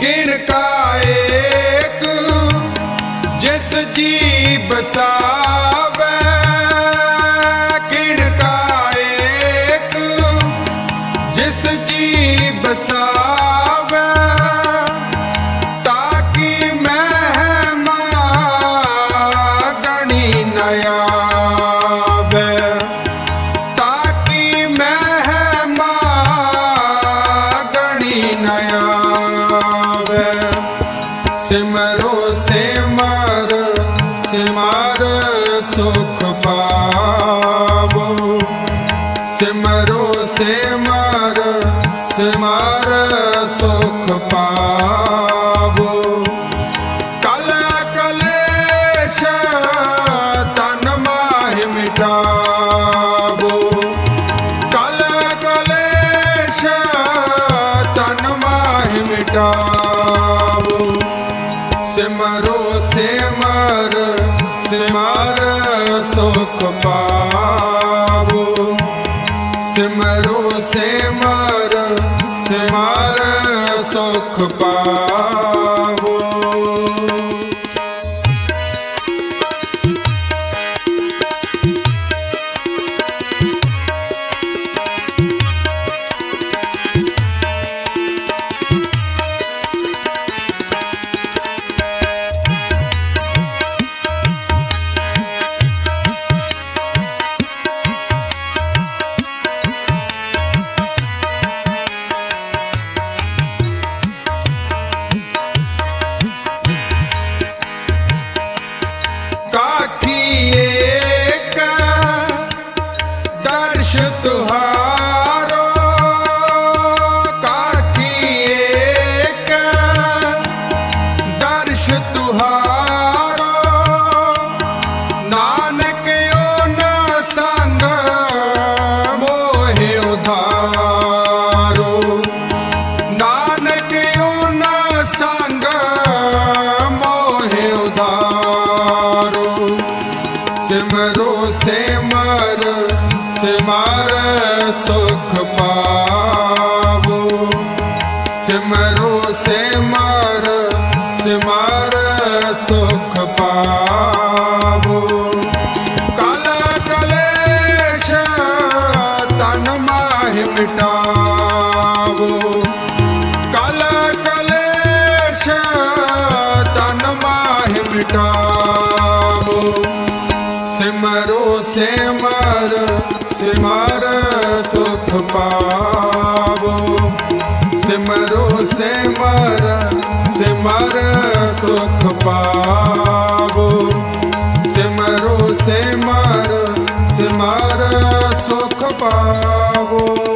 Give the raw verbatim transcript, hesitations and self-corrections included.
किण का एक जिस जी बसावे, किण का एक जिस जी बसावे, ताकि महिमा गणी न आवे, ताकि महिमा गणी न आवे। सिमरो सिमर सिमर सुख पावो, सिमरो सिमर सिमर सुख पावो। कल कलेश तन माहि मिटावो, कल कलेश तन माहि मिटावो। सिमरो सिमर सिमर सुख पावो, सिमरो सिमर सिमर सुख पावो। तुहारो काकी एक दर्श तुहारो, नानक यो न संग मोहि उधारो, नानक यो न संग मोहि उधारो। सिमरो सिमर सिमर सुख पावो, सिमरो सिमर सिमर सुख पावो। कल कलेश तन माहि मिटावो, कल कलेश तन माहि मिटावो। सिमरो सिमर सिमर सुख पावो, सिमरो सिमर सिमर सुख पावो, सिमरो सिमर सिमर सुख पावो।